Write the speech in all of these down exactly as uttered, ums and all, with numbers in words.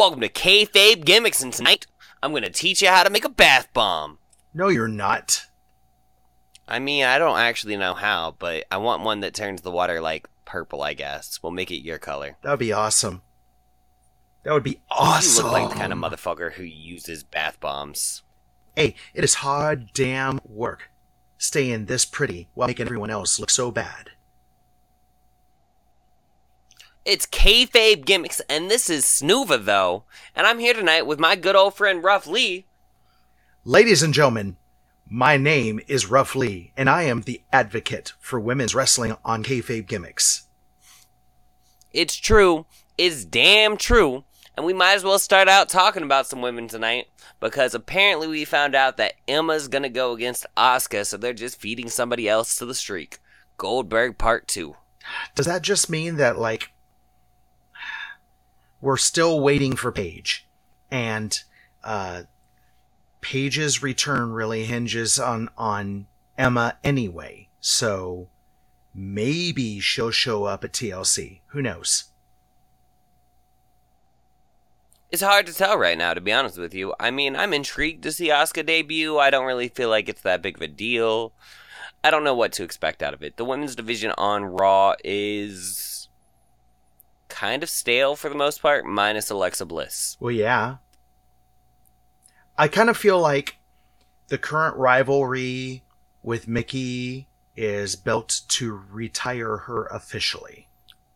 Welcome to Kayfabe Gimmicks, and tonight I'm going to teach you how to make a bath bomb. No, you're not. I mean, I don't actually know how, but I want one that turns the water, like, purple, I guess. We'll make it your color. That would be awesome. That would be awesome. You look like the kind of motherfucker who uses bath bombs. Hey, it is hard damn work staying this pretty while making everyone else look so bad. It's Kayfabe Gimmicks, and this is Snoova, though. And I'm here tonight with my good old friend, Ruff Lee. Ladies and gentlemen, my name is Ruff Lee, and I am the advocate for women's wrestling on Kayfabe Gimmicks. It's true. It's damn true. And we might as well start out talking about some women tonight, because apparently we found out that Emma's gonna go against Asuka, so they're just feeding somebody else to the streak. Goldberg Part two. Does that just mean that, like, we're still waiting for Paige, and uh, Paige's return really hinges on, on Emma anyway, so maybe she'll show up at T L C. Who knows? It's hard to tell right now, to be honest with you. I mean, I'm intrigued to see Asuka debut. I don't really feel like it's that big of a deal. I don't know what to expect out of it. The women's division on Raw is kind of stale for the most part, minus Alexa Bliss. Well, yeah. I kind of feel like the current rivalry with Mickey is built to retire her officially.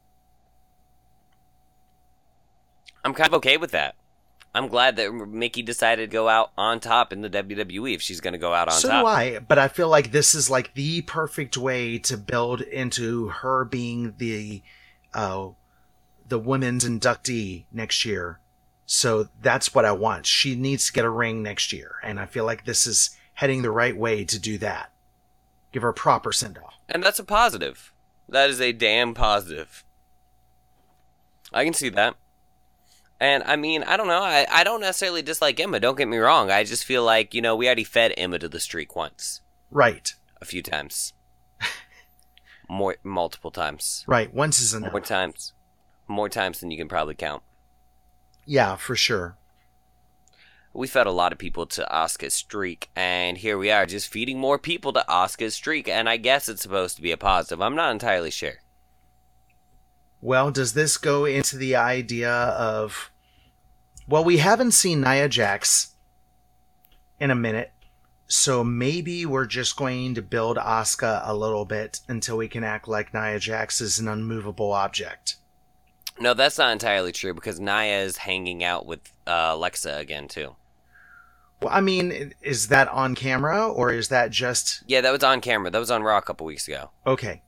I'm kind of okay with that. I'm glad that Mickey decided to go out on top in the W W E if she's going to go out on so top. So do I, but I feel like this is like the perfect way to build into her being the uh, the women's inductee next year. So that's what I want. She needs to get a ring next year, and I feel like this is heading the right way to do that. Give her a proper send-off. And that's a positive. That is a damn positive. I can see that. And, I mean, I don't know. I, I don't necessarily dislike Emma. Don't get me wrong. I just feel like, you know, we already fed Emma to the streak once. Right. A few times. More, multiple times. Right. Once is enough. More times. More times than you can probably count. Yeah, for sure. We fed a lot of people to Asuka's streak, and here we are, just feeding more people to Asuka's streak, and I guess it's supposed to be a positive. I'm not entirely sure. Well, does this go into the idea of... Well, we haven't seen Nia Jax in a minute, so maybe we're just going to build Asuka a little bit until we can act like Nia Jax is an unmovable object. No, that's not entirely true, because Nia is hanging out with uh, Alexa again, too. Well, I mean, is that on camera, or is that just... Yeah, that was on camera. That was on Raw a couple weeks ago. Okay.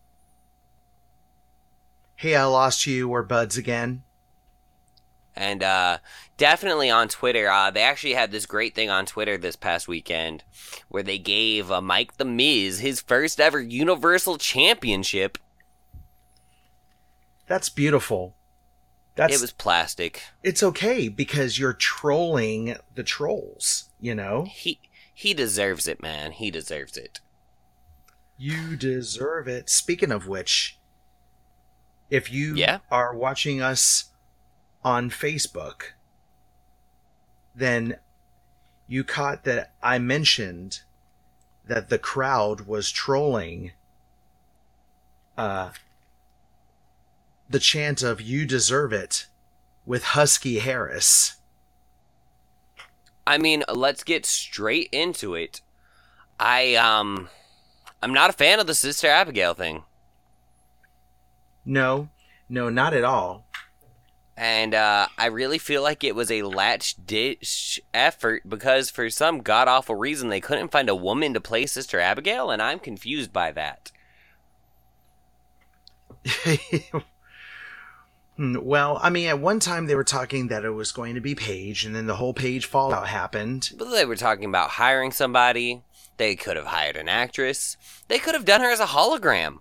Hey, I lost you. We're buds again. And uh, definitely on Twitter, uh, they actually had this great thing on Twitter this past weekend where they gave uh, Mike the Miz his first ever Universal Championship. That's beautiful. That's, it was plastic. It's okay because you're trolling the trolls, you know? He he deserves it, man. He deserves it. You deserve it. Speaking of which, if you yeah? are watching us on Facebook, then you caught that I mentioned that the crowd was trolling uh, the chant of "You deserve it" with Husky Harris. I mean, let's get straight into it. I, um, I'm not a fan of the Sister Abigail thing. No, no, not at all. And uh, I really feel like it was a latch-ditch effort because for some god-awful reason they couldn't find a woman to play Sister Abigail, and I'm confused by that. Well, I mean, at one time they were talking that it was going to be Paige, and then the whole Paige fallout happened. But they were talking about hiring somebody. They could have hired an actress. They could have done her as a hologram.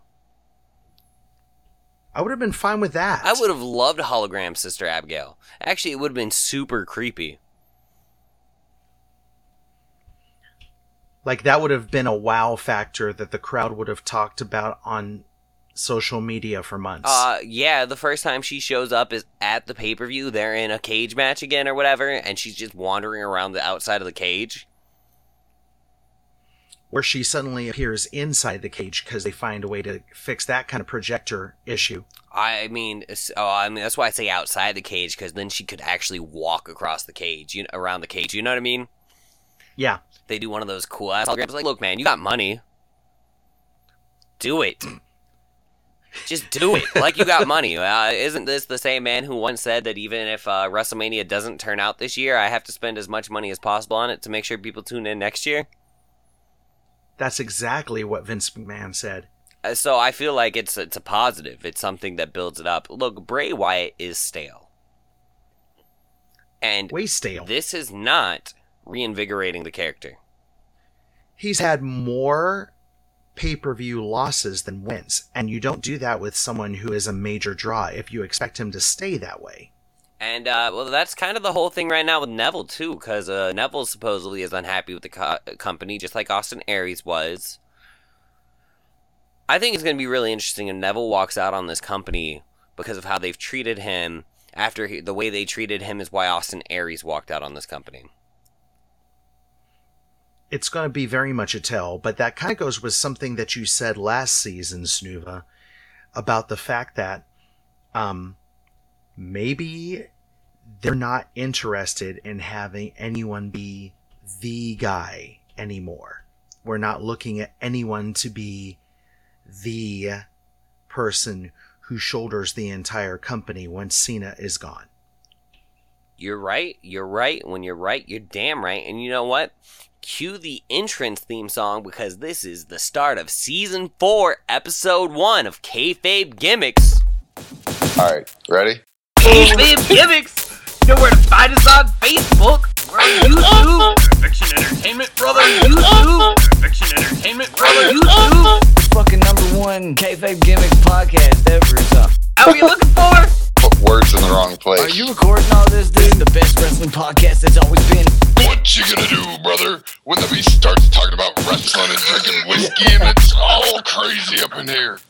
I would have been fine with that. I would have loved hologram Sister Abigail. Actually, it would have been super creepy. Like, that would have been a wow factor that the crowd would have talked about on social media for months. Uh, yeah, the first time she shows up is at the pay-per-view. They're in a cage match again or whatever, and she's just wandering around the outside of the cage. Where she suddenly appears inside the cage because they find a way to fix that kind of projector issue. I mean, oh, I mean that's why I say outside the cage, because then she could actually walk across the cage, you know, around the cage. You know what I mean? Yeah. They do one of those cool ass holograms. Like, look, man, you got money. Do it. Just do it. Like you got money. Uh, isn't this the same man who once said that even if uh, WrestleMania doesn't turn out this year, I have to spend as much money as possible on it to make sure people tune in next year? That's exactly what Vince McMahon said. Uh, so I feel like it's it's a positive. It's something that builds it up. Look, Bray Wyatt is stale. And way stale. This is not reinvigorating the character. He's had more pay-per-view losses than wins, and you don't do that with someone who is a major draw if you expect him to stay that way. And, uh, well, that's kind of the whole thing right now with Neville, too, because uh, Neville supposedly is unhappy with the co- company, just like Austin Aries was. I think it's going to be really interesting if Neville walks out on this company because of how they've treated him. After he, the way they treated him is why Austin Aries walked out on this company. It's going to be very much a tell, but that kind of goes with something that you said last season, Snuva, about the fact that um, maybe they're not interested in having anyone be the guy anymore. We're not looking at anyone to be the person who shoulders the entire company when Cena is gone. You're right. You're right. When you're right, you're damn right. And you know what? Cue the entrance theme song, because this is the start of Season four, Episode one of Kayfabe Gimmicks. Alright, ready? Kayfabe Gimmicks! You know where to find us on Facebook. We're on YouTube. Fiction Entertainment, brother. YouTube. Fiction Entertainment, brother. YouTube. Fucking number one Kayfabe Gimmicks podcast ever, so. How are you looking for? Put words in the wrong place. Are you recording all this, dude? The best wrestling podcast that's always been. What you gonna do, brother, when the beast starts talking about wrestling and drinking whiskey and it's all crazy up in here?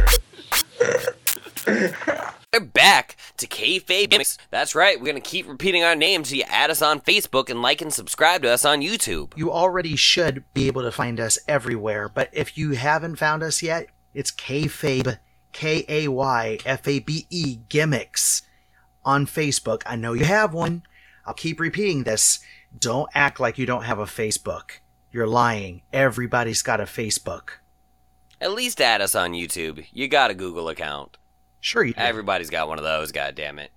We're back to Kayfabe Gimmicks. That's right, we're going to keep repeating our name so you add us on Facebook and like and subscribe to us on YouTube. You already should be able to find us everywhere, but if you haven't found us yet, it's Kayfabe, K A Y F A B E, Gimmicks on Facebook. I know you have one. I'll keep repeating this. Don't act like you don't have a Facebook. You're lying. Everybody's got a Facebook. At least add us on YouTube. You got a Google account. Sure you do. Everybody's got one of those, goddammit.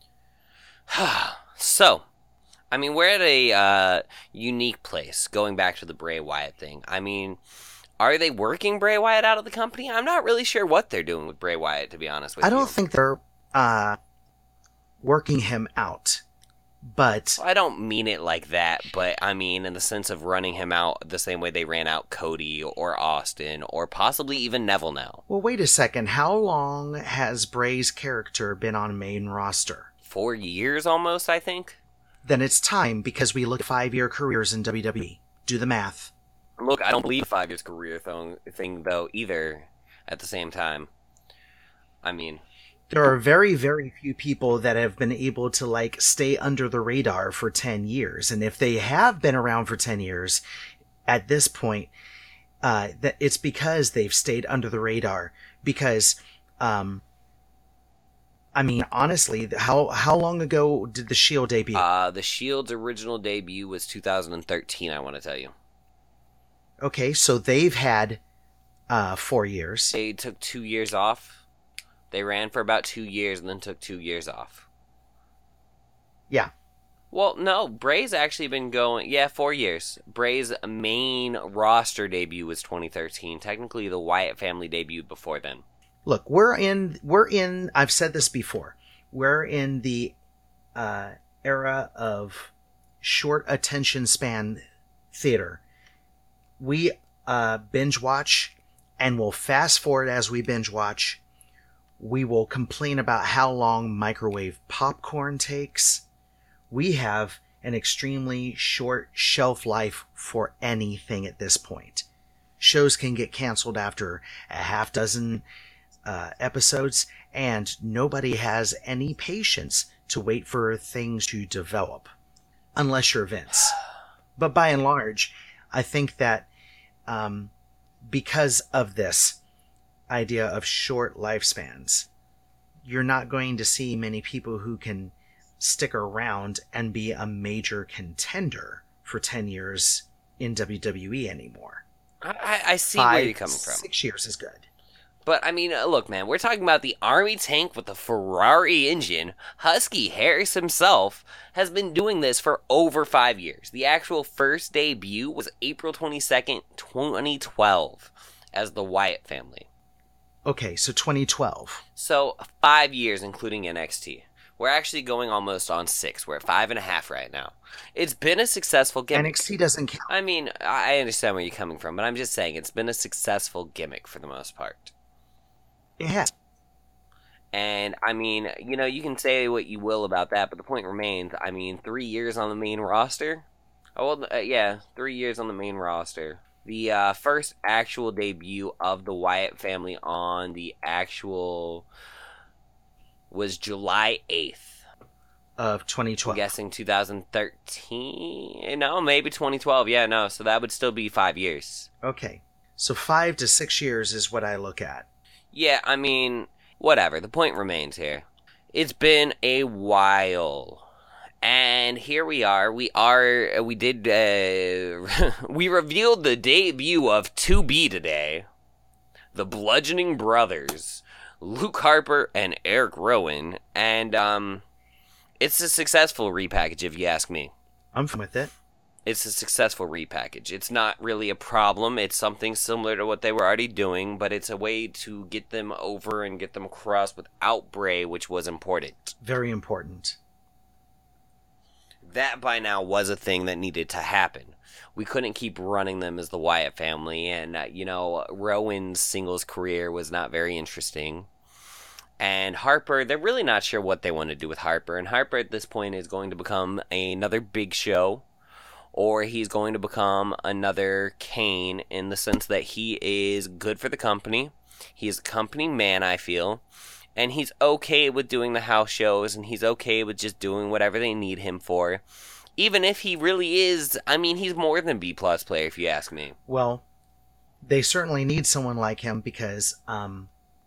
So, I mean, we're at a uh, unique place, going back to the Bray Wyatt thing. I mean, are they working Bray Wyatt out of the company? I'm not really sure what they're doing with Bray Wyatt, to be honest with I you. don't think they're uh, working him out, but... I don't mean it like that, but I mean in the sense of running him out the same way they ran out Cody or Austin or possibly even Neville now. Well, wait a second. How long has Bray's character been on main roster? Four years almost, I think. Then it's time, because we look at five-year careers in W W E. Do the math. Look, I don't believe five years career thing, thing though either at the same time. I mean... There are very, very few people that have been able to, like, stay under the radar for ten years. And if they have been around for ten years, at this point, uh, that it's because they've stayed under the radar. Because, um, I mean, honestly, how how long ago did the Shield debut? Uh, the Shield's original debut was two thousand thirteen, I want to tell you. Okay, so they've had uh, four years. They took two years off. They ran for about two years and then took two years off. Yeah. Well, no, Bray's actually been going, yeah, four years. Bray's main roster debut was twenty thirteen. Technically, the Wyatt family debuted before then. Look, we're in, we're in, I've said this before, we're in the uh, era of short attention span theater. We uh, binge watch, and we'll fast forward as we binge watch. We will complain about how long microwave popcorn takes. We have an extremely short shelf life for anything at this point. Shows can get canceled after a half dozen uh, episodes, and nobody has any patience to wait for things to develop, unless you're Vince. But by and large, I think that um, because of this idea of short lifespans, you're not going to see many people who can stick around and be a major contender for ten years in W W E anymore. I, I see Five, where you're coming from. Six years is good. But, I mean, uh, look, man, we're talking about the Army tank with the Ferrari engine. Husky Harris himself has been doing this for over five years. The actual first debut was April twenty-second, twenty twelve, as the Wyatt family. Okay, so twenty twelve. So, five years, including N X T. We're actually going almost on six. We're at five and a half right now. It's been a successful gimmick. N X T doesn't count. I mean, I understand where you're coming from, but I'm just saying it's been a successful gimmick for the most part. It has. And, I mean, you know, you can say what you will about that, but the point remains, I mean, three years on the main roster? Oh, well, uh, yeah, three years on the main roster. The uh, first actual debut of the Wyatt family on the actual was July eighth. Of twenty I'm twelve. guessing two thousand thirteen? No, maybe twenty twelve. Yeah, no, so that would still be five years. Okay. So five to six years is what I look at. Yeah, I mean, whatever. The point remains here. It's been a while. And here we are. We are, we did, uh, we revealed the debut of two B today. The Bludgeoning Brothers. Luke Harper and Eric Rowan. And, um, it's a successful repackage if you ask me. I'm fine with it. It's a successful repackage. It's not really a problem. It's something similar to what they were already doing, but it's a way to get them over and get them across without Bray, which was important. Very important. That by now was a thing that needed to happen. We couldn't keep running them as the Wyatt family, and, uh, you know, Rowan's singles career was not very interesting. And Harper, they're really not sure what they want to do with Harper, and Harper at this point is going to become another Big Show, or he's going to become another Kane in the sense that he is good for the company. He's a company man, I feel. And he's okay with doing the house shows, and he's okay with just doing whatever they need him for. Even if he really is, I mean, he's more than B-plus player, if you ask me. Well, they certainly need someone like him because um,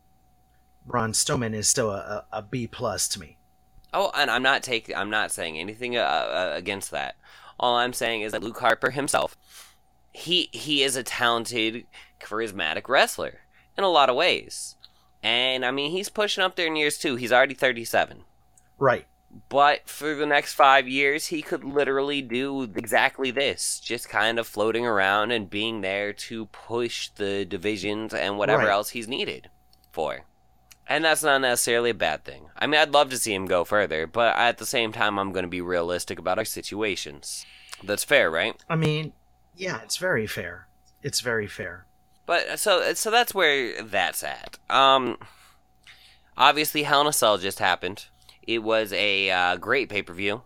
Braun Strowman is still a, a, a B-plus to me. Oh, and I'm not taking, I'm not saying anything uh, uh, against that. All I'm saying is that Luke Harper himself, he he is a talented, charismatic wrestler in a lot of ways. And, I mean, he's pushing up there in years, too. He's already thirty-seven. Right. But for the next five years, he could literally do exactly this. Just kind of floating around and being there to push the divisions and whatever Right. else he's needed for. And that's not necessarily a bad thing. I mean, I'd love to see him go further, but at the same time, I'm going to be realistic about our situations. That's fair, right? I mean, yeah, it's very fair. It's very fair. But so so that's where that's at. Um, obviously, Hell in a Cell just happened. It was a uh, great pay-per-view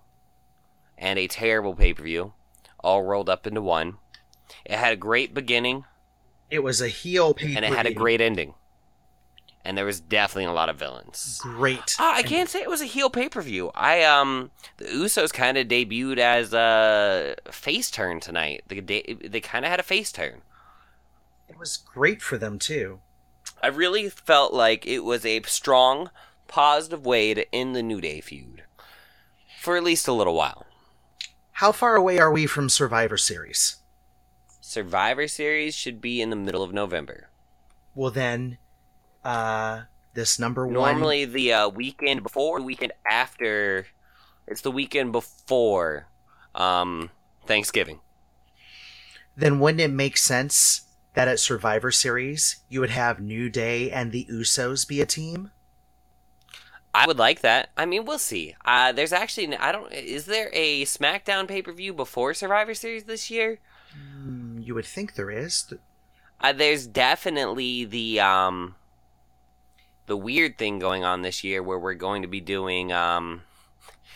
and a terrible pay-per-view, all rolled up into one. It had a great beginning, It was a heel pay and it had a great ending. And there was definitely a lot of villains. Great. Uh, I can't say it was a heel pay-per-view. I um, the Usos kind of debuted as a face turn tonight. They they, they kind of had a face turn. It was great for them, too. I really felt like it was a strong, positive way to end the New Day feud. For at least a little while. How far away are we from Survivor Series? Survivor Series should be in the middle of November. Well, then, uh, this number one... Normally the uh, weekend before, the weekend after, it's the weekend before um, Thanksgiving. Then wouldn't it make sense that at Survivor Series, you would have New Day and the Usos be a team? I would like that. I mean, we'll see. Uh, there's actually, I don't, is there a SmackDown pay-per-view before Survivor Series this year? Mm, you would think there is. Th- Uh, there's definitely the, um, the weird thing going on this year where we're going to be doing, um,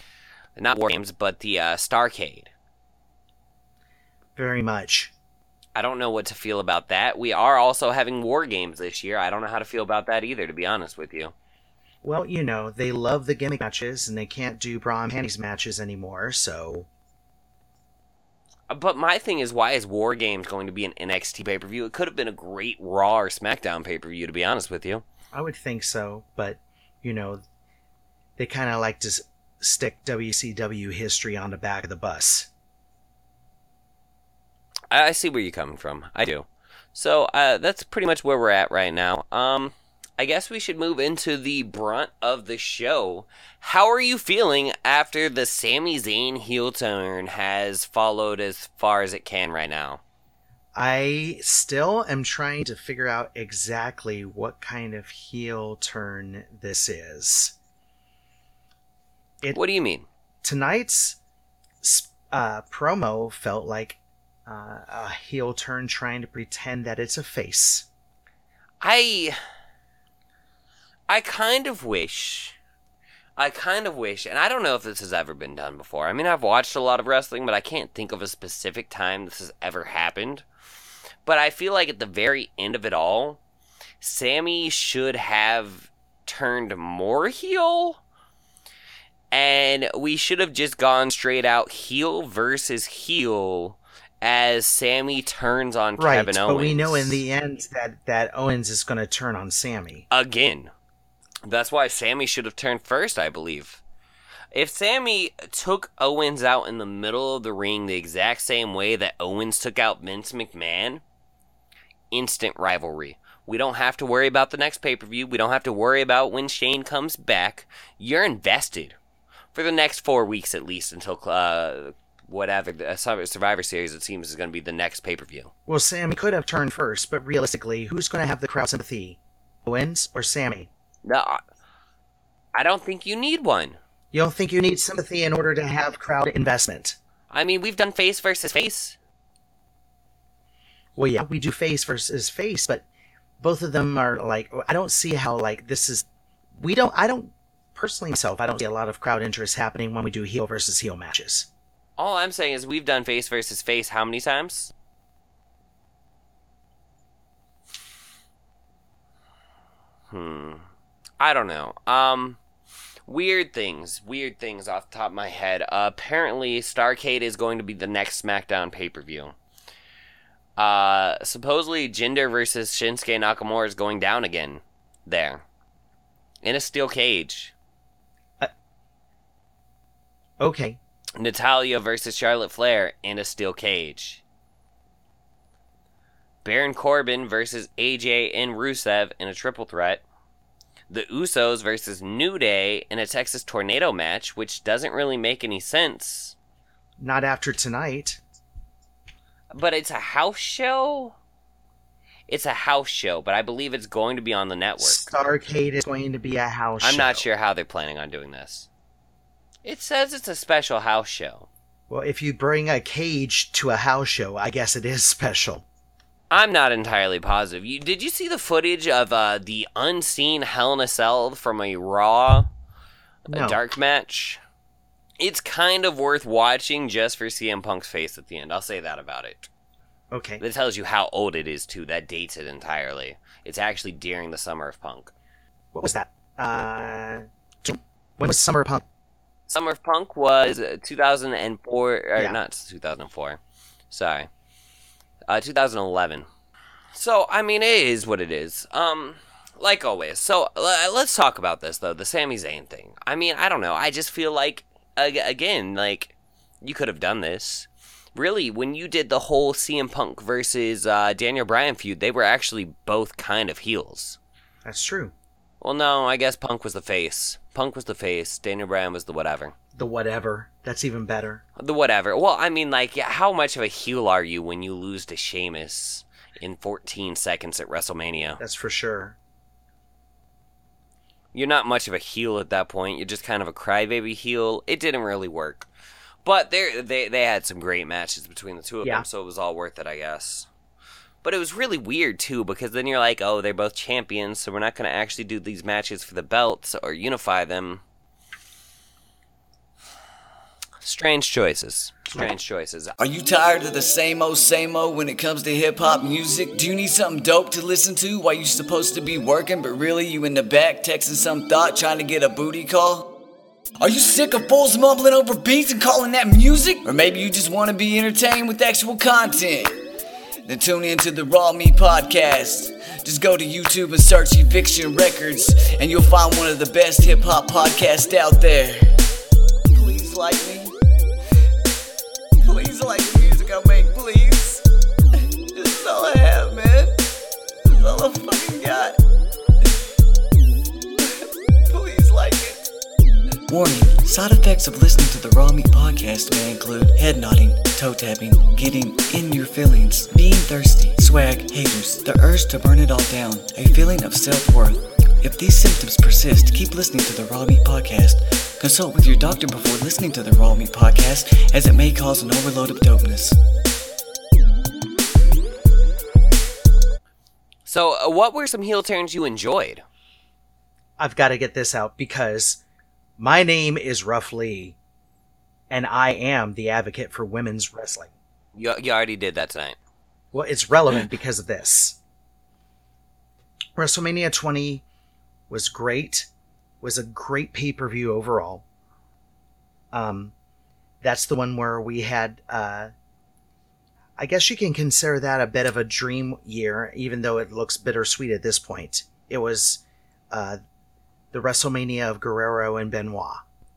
not War Games, but the, uh, Starcade. Very much. I don't know what to feel about that. We are also having War Games this year. I don't know how to feel about that either, to be honest with you. Well, you know, they love the gimmick matches, and they can't do bra and panties matches anymore, so... But my thing is, why is War Games going to be an N X T pay-per-view? It could have been a great Raw or SmackDown pay-per-view, to be honest with you. I would think so, but, you know, they kind of like to s- stick W C W history on the back of the bus. I, I see where you're coming from. I do. So, uh, that's pretty much where we're at right now. Um, I guess we should move into the brunt of the show. How are you feeling after the Sami Zayn heel turn has followed as far as it can right now? I still am trying to figure out exactly what kind of heel turn this is. It, What do you mean? tonight's uh, promo felt like uh, a heel turn trying to pretend that it's a face. I... I kind of wish... I kind of wish, and I don't know if this has ever been done before. I mean, I've watched a lot of wrestling, but I can't think of a specific time this has ever happened. But I feel like at the very end of it all, Sammy should have turned more heel, and we should have just gone straight out heel versus heel as Sammy turns on Right, Kevin Owens. but we know in the end that, that Owens is going to turn on Sammy. Again. That's why Sammy should have turned first, I believe. If Sammy took Owens out in the middle of the ring the exact same way that Owens took out Vince McMahon, instant rivalry. We don't have to worry about the next pay-per-view. We don't have to worry about when Shane comes back. You're invested for the next four weeks at least until uh, whatever, the Survivor Series it seems is going to be the next pay-per-view. Well, Sammy could have turned first, but realistically, who's going to have the crowd sympathy? Owens or Sammy? No, I don't think you need one. You don't think you need sympathy in order to have crowd investment? I mean, we've done face versus face. Well, yeah, we do face versus face, but both of them are like, I don't see how, like, this is, we don't, I don't, personally myself, I don't see a lot of crowd interest happening when we do heel versus heel matches. All I'm saying is we've done face versus face how many times? Hmm. I don't know. Um, weird things. Weird things off the top of my head. Uh, apparently, Starrcade is going to be the next SmackDown pay-per-view. Uh, supposedly, Jinder versus Shinsuke Nakamura is going down again. There. In a steel cage. Uh, okay. Natalya versus Charlotte Flair in a steel cage. Baron Corbin versus A J and Rusev in a triple threat. The Usos versus New Day in a Texas Tornado match, which doesn't really make any sense. Not after tonight. But it's a house show? It's a house show, but I believe it's going to be on the network. Starrcade is going to be a house I'm show. not sure how they're planning on doing this. It says it's a special house show. Well, if you bring a cage to a house show, I guess it is special. I'm not entirely positive. You did you see the footage of uh, the unseen Hell in a Cell from a Raw No. a dark match? It's kind of worth watching just for C M Punk's face at the end. I'll say that about it. Okay. That tells you how old it is, too. That dates it entirely. It's actually during the Summer of Punk. What was that? Uh, when was Summer Punk? Summer of Punk was uh, two thousand four, or Yeah. not two thousand four. Sorry. Uh, two thousand eleven. So, I mean, it is what it is. Um, like always. So, l- let's talk about this, though. The Sami Zayn thing. I mean, I don't know. I just feel like, ag- again, like, you could have done this. Really, when you did the whole C M Punk versus uh, Daniel Bryan feud, they were actually both kind of heels. That's true. Well, no, I guess Punk was the face. Punk was the face. Daniel Bryan was the whatever. The whatever. That's even better. The whatever. Well, I mean, like, yeah, how much of a heel are you when you lose to Sheamus in fourteen seconds at WrestleMania? That's for sure. You're not much of a heel at that point. You're just kind of a crybaby heel. It didn't really work. But they they they had some great matches between the two of Yeah. them, so it was all worth it, I guess. But it was really weird, too, because then you're like, oh, they're both champions, so we're not going to actually do these matches for the belts or unify them. Strange choices. strange choices. Are you tired of the same old, same old when it comes to hip-hop music? Do you need something dope to listen to while you're supposed to be working, but really you in the back texting some thought trying to get a booty call? Are you sick of fools mumbling over beats and calling that music? Or maybe you just want to be entertained with actual content? Then tune in to the Raw Meat Podcast. Just go to YouTube and search Eviction Records, and you'll find one of the best hip-hop podcasts out there. Please like me. Please like the music I make, please. This is all I have, man. This is all I fucking got. Please like it. Warning, side effects of listening to the Raw Meat Podcast may include head nodding, toe tapping, getting in your feelings, being thirsty, swag, haters, the urge to burn it all down, a feeling of self-worth. If these symptoms persist, keep listening to the Raw Meat Podcast. Consult with your doctor before listening to the Raw Meat Podcast, as it may cause an overload of dopeness. So, uh, what were some heel turns you enjoyed? I've got to get this out because my name is Ruff Lee, and I am the advocate for women's wrestling. You, you already did that tonight. Well, it's relevant because of this. WrestleMania twenty was great, was a great pay-per-view overall. Um, that's the one where we had, uh, I guess you can consider that a bit of a dream year, even though it looks bittersweet at this point. It was uh, the WrestleMania of Guerrero and Benoit.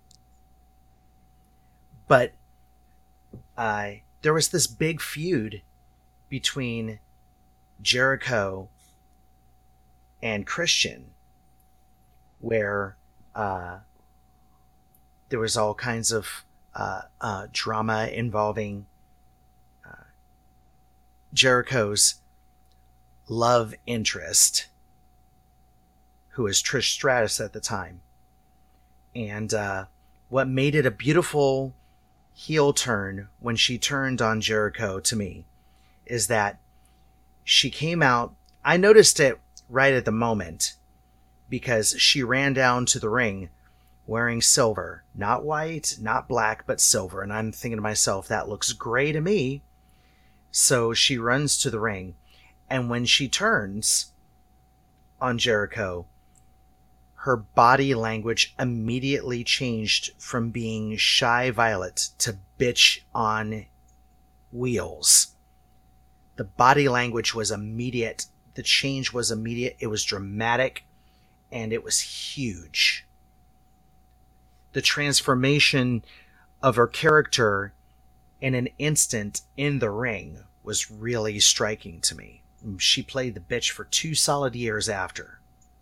But uh, there was this big feud between Jericho and Christian, where uh, there was all kinds of uh, uh, drama involving uh, Jericho's love interest, who was Trish Stratus at the time. And uh, what made it a beautiful heel turn when she turned on Jericho to me is that she came out, I noticed it right at the moment, because she ran down to the ring wearing silver. Not white, not black, but silver. And I'm thinking to myself, that looks gray to me. So she runs to the ring. And when she turns on Jericho, her body language immediately changed from being shy Violet to bitch on wheels. The body language was immediate. The change was immediate. It was dramatic. And it was huge. The transformation of her character in an instant in the ring was really striking to me. She played the bitch for two solid years after.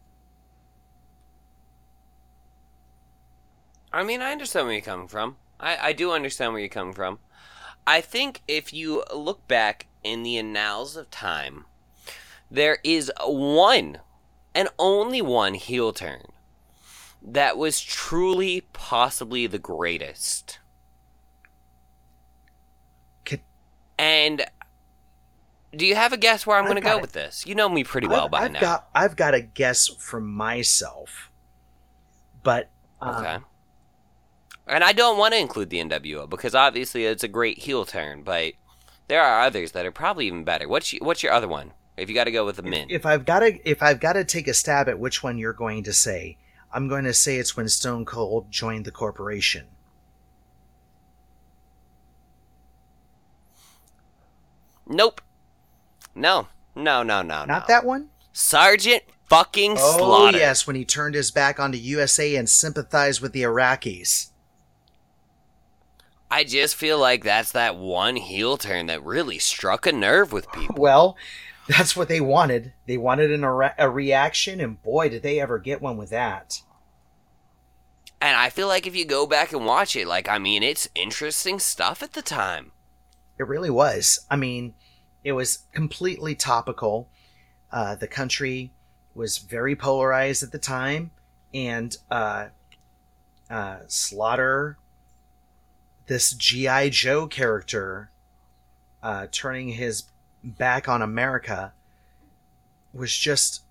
I mean, I understand where you're coming from. I, I do understand where you're coming from. I think if you look back in the annals of time, there is one and only one heel turn that was truly possibly the greatest. Could, and do you have a guess where I'm going to go it. with this? You know me pretty well I've, by I've now. Got, I've got a guess from myself. But... Um, okay. And I don't want to include the N W O because obviously it's a great heel turn, but there are others that are probably even better. What's your, what's your other one? If you got to go with the Min. If I've got to, if I've got to take a stab at which one you're going to say, I'm going to say it's when Stone Cold joined the corporation. Nope. No. No, no, no, Not no. that one? Sergeant fucking Oh, Slaughter. yes, when he turned his back onto U S A and sympathized with the Iraqis. I just feel like that's that one heel turn that really struck a nerve with people. Well, that's what they wanted. They wanted an, a reaction, and boy, did they ever get one with that. And I feel like if you go back and watch it, like, I mean, it's interesting stuff at the time. It really was. I mean, it was completely topical. Uh, the country was very polarized at the time, and uh, uh, Slaughter, this G I. Joe character, uh, turning his back on America, was just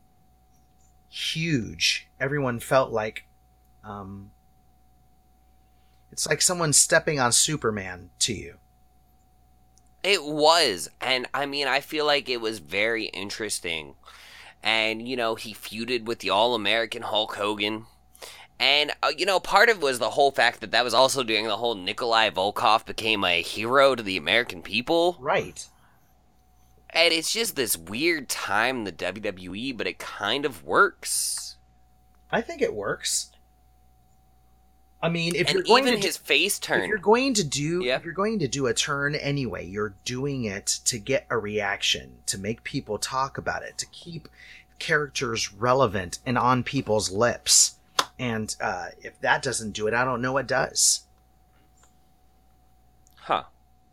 huge. Everyone felt like um, it's like someone stepping on Superman to you. It was. And I mean, I feel like it was very interesting. And, you know, he feuded with the All American Hulk Hogan. And, uh, you know, part of it was the whole fact that that was also during the whole Nikolai Volkov became a hero to the American people. Right. And it's just this weird time in the W W E, but it kind of works. I think it works. I mean, if and you're going even to his face turn. If you're going to do Yeah. if you're going to do a turn anyway, you're doing it to get a reaction, to make people talk about it, to keep characters relevant and on people's lips. And uh, if that doesn't do it, I don't know what does. Huh.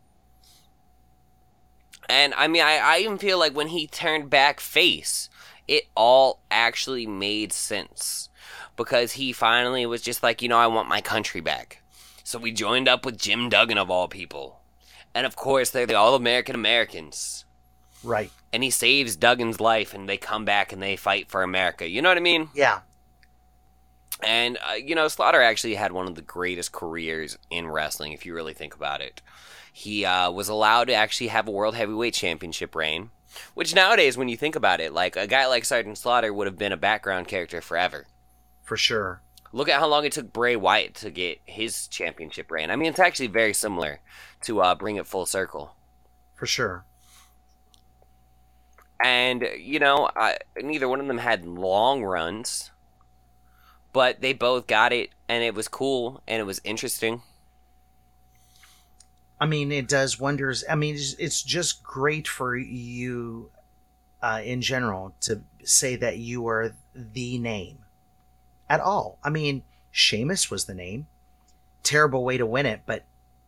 And I mean, I, I even feel like when he turned back face, it all actually made sense. Because he finally was just like, you know, I want my country back. So we joined up with Jim Duggan of all people. And of course, they're the All-American Americans. Right. And he saves Duggan's life, and they come back and they fight for America. You know what I mean? Yeah. And, uh, you know, Slaughter actually had one of the greatest careers in wrestling, if you really think about it. He uh, was allowed to actually have a World Heavyweight Championship reign, which nowadays, when you think about it, like, a guy like Sergeant Slaughter would have been a background character forever. For sure. Look at how long it took Bray Wyatt to get his championship reign. I mean, it's actually very similar to uh, bring it full circle. For sure. And, you know, I, neither one of them had long runs, but they both got it, and it was cool, and it was interesting. I mean, it does wonders. I mean, it's, it's just great for you uh, in general to say that you are the name at all. I mean, Sheamus was the name. Terrible way to win it, but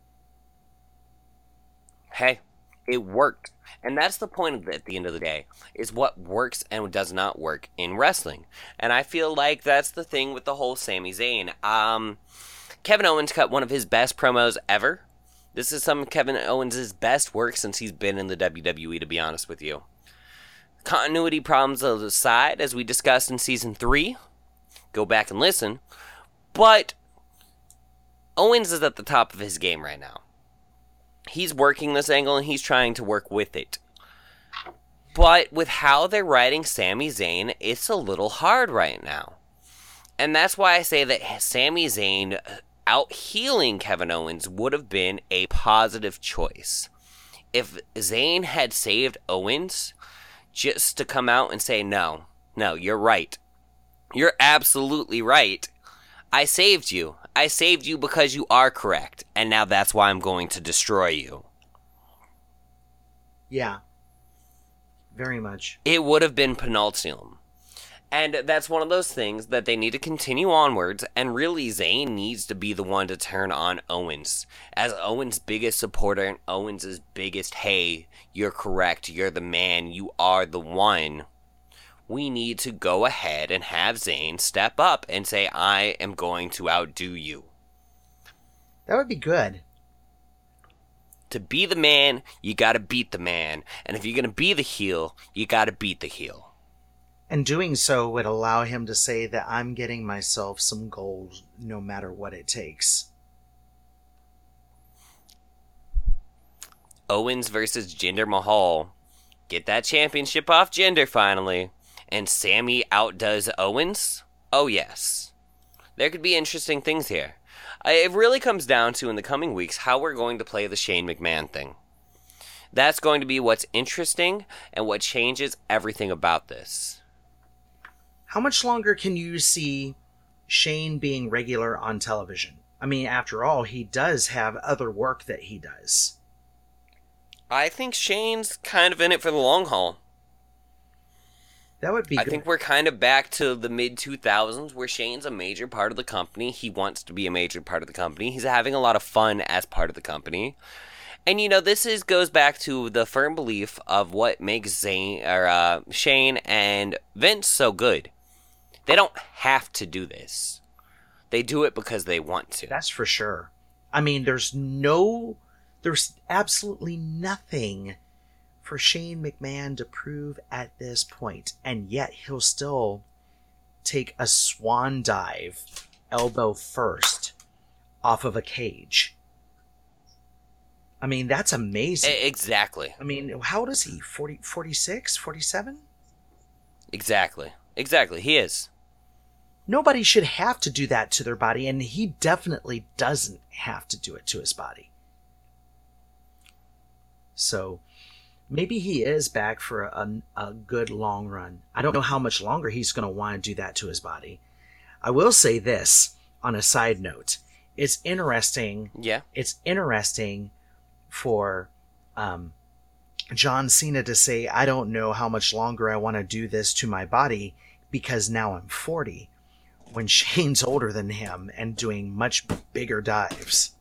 Hey, it worked. And that's the point of it at the end of the day, is what works and what does not work in wrestling. And I feel like that's the thing with the whole Sami Zayn. Um, Kevin Owens cut one of his best promos ever. This is some of Kevin Owens' best work since he's been in the W W E, to be honest with you. Continuity problems aside, as we discussed in Season three, go back and listen. But Owens is at the top of his game right now. He's working this angle and he's trying to work with it. But with how they're writing Sami Zayn, it's a little hard right now. And that's why I say that Sami Zayn out healing Kevin Owens would have been a positive choice. If Zayn had saved Owens just to come out and say, no, no, you're right. You're absolutely right. I saved you. I saved you because you are correct. And now that's why I'm going to destroy you. yeah. Very much. It would have been penultium. And that's one of those things that they need to continue onwards, and really Zayn needs to be the one to turn on Owens. As Owens' biggest supporter and Owens' biggest, hey, you're correct, you're the man, you are the one. We need to go ahead and have Zayn step up and say, I am going to outdo you. That would be good. To be the man, you gotta beat the man. And if you're gonna be the heel, you gotta beat the heel. And doing so would allow him to say that I'm getting myself some gold no matter what it takes. Owens versus Jinder Mahal. Get that championship off Jinder finally. And Sammy outdoes Owens? Oh yes. There could be interesting things here. Uh, It really comes down to, in the coming weeks, how we're going to play the Shane McMahon thing. That's going to be what's interesting and what changes everything about this. How much longer can you see Shane being regular on television? I mean, after all, he does have other work that he does. I think Shane's kind of in it for the long haul. That would be I good. think we're kind of back to the mid two thousands where Shane's a major part of the company. He wants to be a major part of the company. He's having a lot of fun as part of the company. And, you know, this is goes back to the firm belief of what makes Zayn, or, uh, Shane and Vince so good. They don't have to do this. They do it because they want to. That's for sure. I mean, there's no... There's absolutely nothing for Shane McMahon to prove at this point, and yet he'll still take a swan dive, elbow first, off of a cage. I mean, that's amazing. E- exactly. I mean, how old is he? forty, forty-six, forty-seven? Exactly. Exactly. He is. Nobody should have to do that to their body, and he definitely doesn't have to do it to his body. So maybe he is back for a, a good long run. I don't know how much longer he's going to want to do that to his body. I will say this on a side note. It's interesting. Yeah. It's interesting for um, John Cena to say, I don't know how much longer I want to do this to my body because now I'm forty. When Shane's older than him and doing much bigger dives.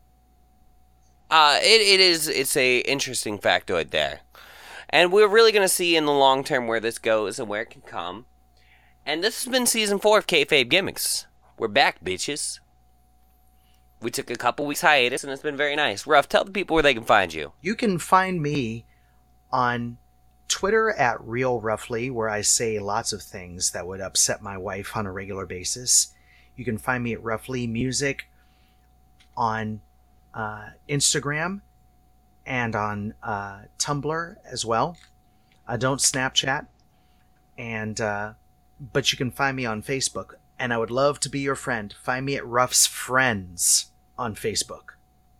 Uh, it, it is, it's a interesting factoid there. And we're really going to see in the long term where this goes and where it can come. And this has been season four of Kayfabe Gimmicks. We're back, bitches. We took a couple weeks hiatus and it's been very nice. Ruff, tell the people where they can find you. You can find me on Twitter at Real Roughly, where I say lots of things that would upset my wife on a regular basis. You can find me at Roughly Music on uh, Instagram and on uh, Tumblr as well. I don't Snapchat, and uh, but you can find me on Facebook. And I would love to be your friend. Find me at Ruff's Friends on Facebook.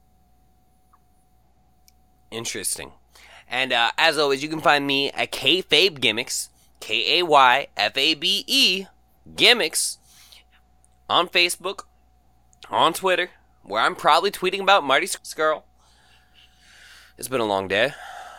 Interesting. And uh, as always, you can find me at Kayfabe Gimmicks, K A Y F A B E, Gimmicks, on Facebook, on Twitter, where I'm probably tweeting about Marty Skrull. It's been a long day.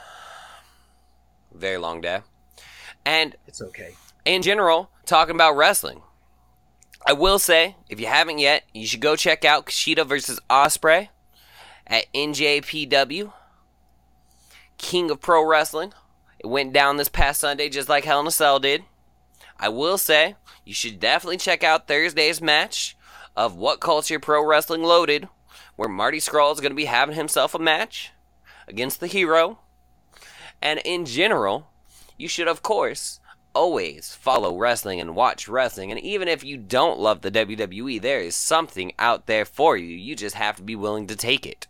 Very long day. And It's okay. in general, talking about wrestling. I will say, if you haven't yet, you should go check out Kushida versus Ospreay at N J P W. King of Pro Wrestling. It went down this past Sunday just like Hell in a Cell did. I will say, you should definitely check out Thursday's match of What Culture Pro Wrestling Loaded, where Marty Skrull is going to be having himself a match against the Hero. And in general, you should, of course, always follow wrestling and watch wrestling. And even if you don't love the W W E, there is something out there for you. You just have to be willing to take it.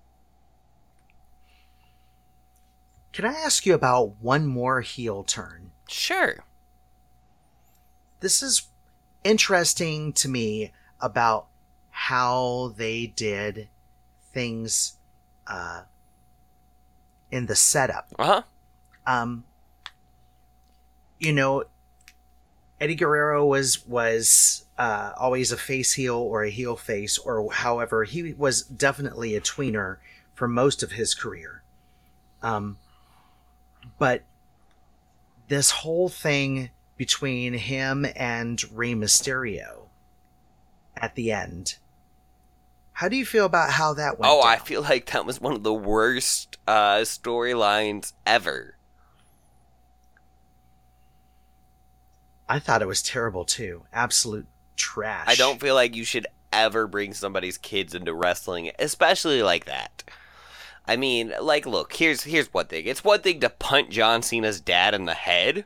Can I ask you about one more heel turn? Sure. This is interesting to me about how they did things uh, in the setup. Uh-huh. Um, you know, Eddie Guerrero was was uh, always a face heel or a heel face, or however, he was definitely a tweener for most of his career. Um, but this whole thing between him and Rey Mysterio at the end, how do you feel about how that went Oh, down? I feel like that was one of the worst uh, storylines ever. I thought it was terrible too. Absolute trash. I don't feel like you should ever bring somebody's kids into wrestling, especially like that. I mean, like, look, here's here's one thing. It's one thing to punt John Cena's dad in the head.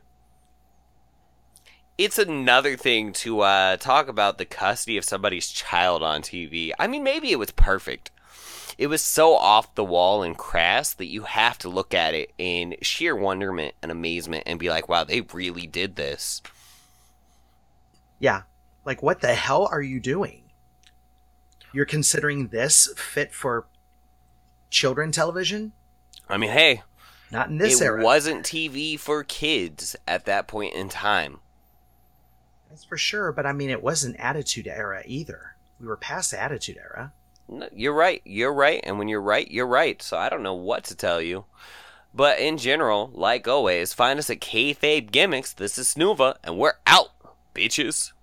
It's another thing to uh, talk about the custody of somebody's child on T V. I mean, maybe it was perfect. It was so off the wall and crass that you have to look at it in sheer wonderment and amazement and be like, wow, they really did this. Yeah. Like, what the hell are you doing? You're considering this fit for children television? I mean, hey, Not in this it era. wasn't T V for kids at that point in time. That's for sure, but I mean, it wasn't Attitude Era either. We were past the Attitude Era. No, you're right. You're right. And when you're right, you're right. So I don't know what to tell you. But in general, like always, find us at Kayfabe Gimmicks. This is Snuva, and we're out, bitches.